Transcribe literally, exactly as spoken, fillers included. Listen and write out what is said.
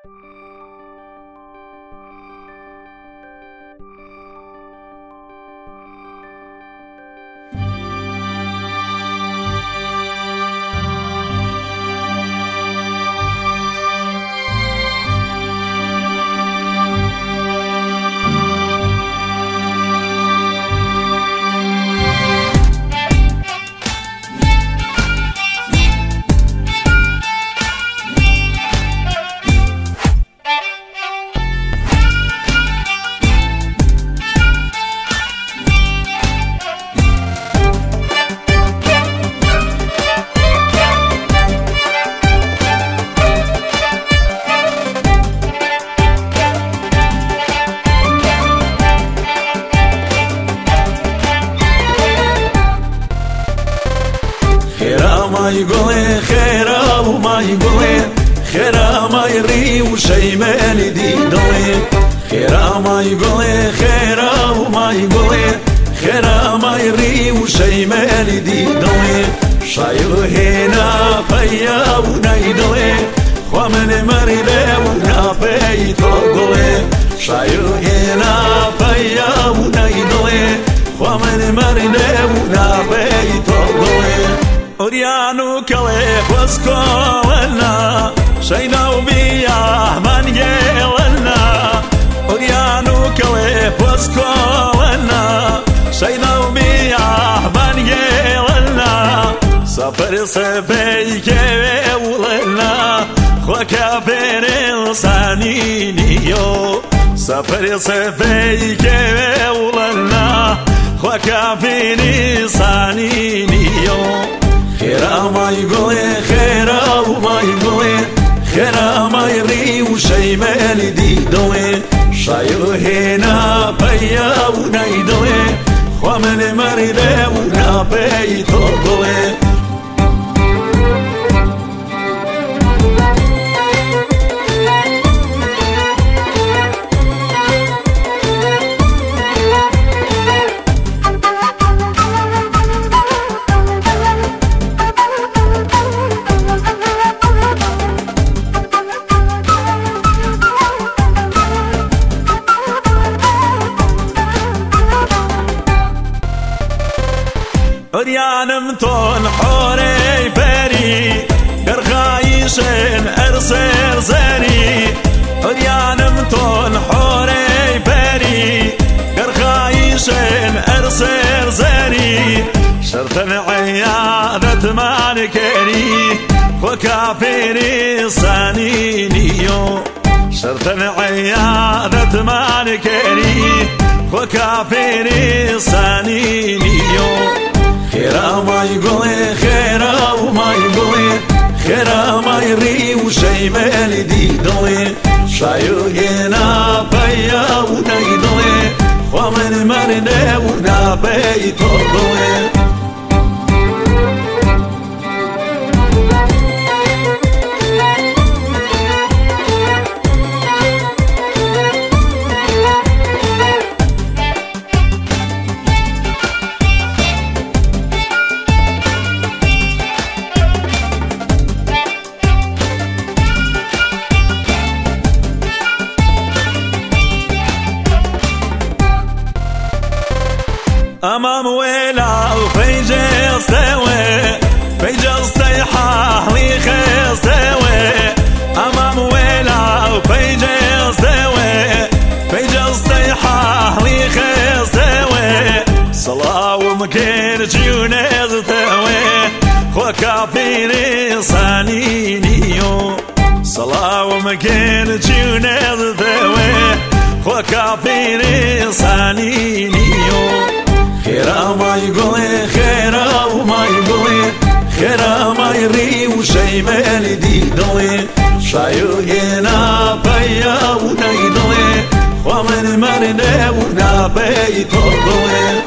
ماي قولي خيرا وماي قولي خيرا ما يري وشي مالي دي دولي خيرا ماي قولي خيرا وماي قولي خيرا ما يري وشي مالي دي دولي شايل هنا فيا ونايدولي خوا من مريدي ونافي تقولي شايل هنا فيا ونايدولي خوا من مريدي ونافي تقولي أريانو كليخ واسكولنا شينا وبياه من يلنا أريانو كليخ واسكولنا شينا وبياه من يلنا سفر سفيك ولنا وكافر الصانينيو سفر سفيك ولنا وكافر الصانينيو خيرا ما يقولي خيرا وما يقولي خيرا ما يري وشي مالي دي دولي شايل هنا فيا ونايدولي خوا من مريدي ونافي تقولي أريانم تون حوري بري قرغايشن أرسر زري أريانم تون حوري بري قرغايشن أرسر زري شرطن عيادة مالكري وكافري صانينيو شرطن عيادة مالكري وكافري صانينيو خيرا ما يقولي خيرا وما يقولي خيرا ما يري وشي مالي دي دولي شايل هنا فيا ونايدولي خوا من مريدي ونافي تقولي أمام ويلا وفيجي استوي فيجي استيحاح لي خيستوي أمام ويلا وفيجي استوي فيجي استيحاح لي خيستوي صلاة ومكين جيوني استوي وكافيري صانينيو صلاة ومكين جيوني استوي وكافيري صانينيو خيرا ما يقولي خيرا وما يقولي خيرا ما يري وشي مالي دي دولي شايل هنا فيا ونايدولي خوا من مريدي ونافي تقولي